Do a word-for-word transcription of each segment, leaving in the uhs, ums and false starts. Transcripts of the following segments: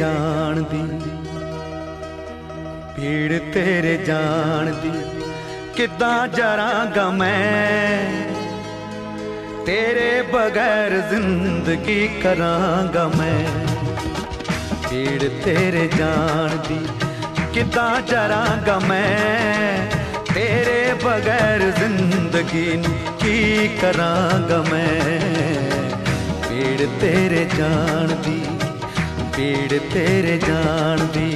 जान दी, पीड़ तेरे जान दी किदां जरांगा मैं, तेरे बगैर जिंदगी करांगा मैं। पीड़ तेरे जान दी किदां जरांगा मैं, तेरे बगैर जिंदगी की करांगा मैं। पीड़ तेरे जान दी, पीड़ तेरे जान दी।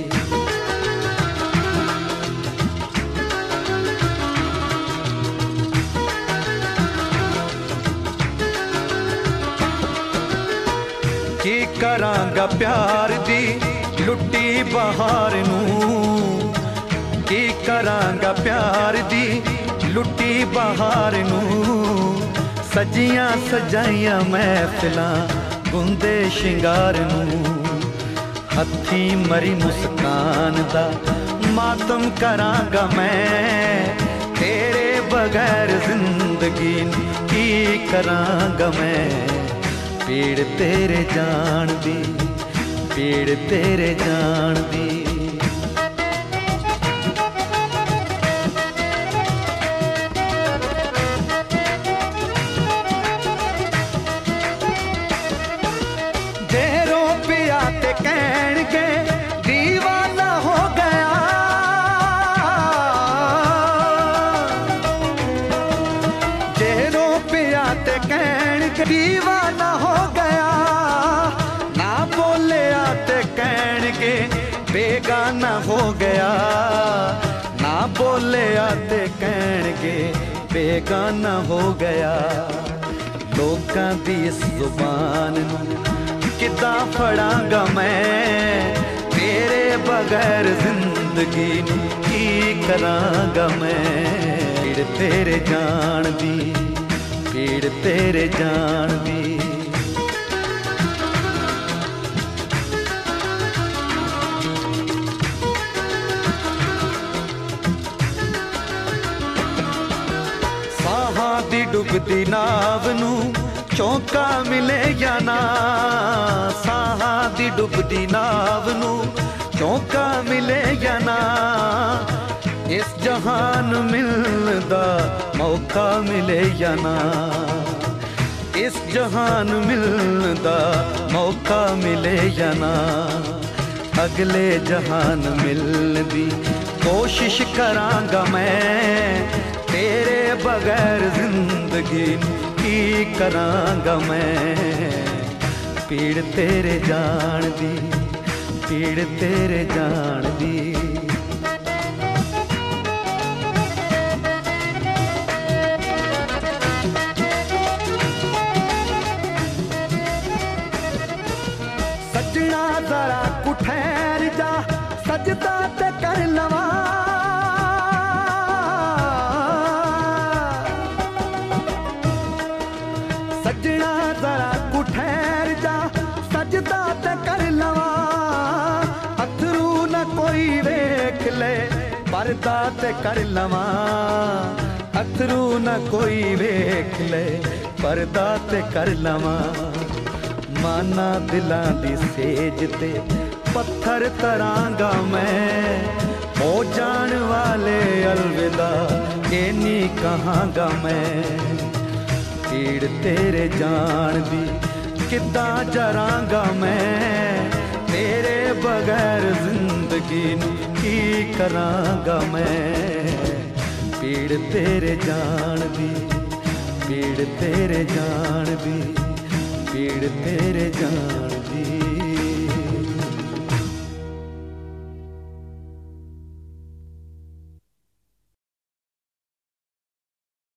की करांगा प्यार दी लुट्टी बहार नूं, की करांगा प्यार दी लुट्टी बहार नूं। सजियां सजाइयां महफिलां गुंदे शिंगार नूं, हत्थी मरी मुस्कान दा मातम करांगा मैं, तेरे बगैर जिंदगी की करांगा मैं। पीड़ तेरे जान दी, पीड़ तेरे जान दी। जेरो पिया ते कहणगे दीवाना हो गया, जेरो पिया ते कहणगे दीवाना हो गया। ना बोलिया ते कहणगे बेगाना हो गया, ना बोलिया ते कहणगे बेगाना हो गया। लोकां दी इस जुबान नूं किदां फड़ांगा मैं, तेरे बगैर जिंदगी की करांगा मैं। पीड़ तेरे जान दी, पीड़ तेरे जान दी। साहां दी डुबदी नाव नूं चौका मिले या ना, साहां दी डुबदी नाव नूं चौका मिले या ना। इस जहान मिलदा मौका मिले या ना, इस जहान मिलदा मौका मिले या ना। अगले जहान मिलने दी कोशिश करांगा मैं, तेरे बगैर जिंदगी की करांगा मैं। पीड़ तेरे जान दी, पीड़ तेरे जान दी। सजना जरा कुठैर जा, सजदा ते कर लवा। सजना जरा कुठैर जा, सजदा ते कर लवा। अथरू न कोई वेख ले, पर्दा ते कर लवा। अथरू न कोई वेख ले, पर्दा ते कर लवा। माना दिलां दी सेज ते पत्थर तरांगा मैं, हो जान वाले अलविदा ये नी कहांगा मैं। पीड़ तेरे जान दी किदां जरांगा मैं, तेरे बगैर जिंदगी की करांगा मैं। पीड़ तेरे जान दी, पीड़ तेरे जान दी, पीड़ तेरे जान दी।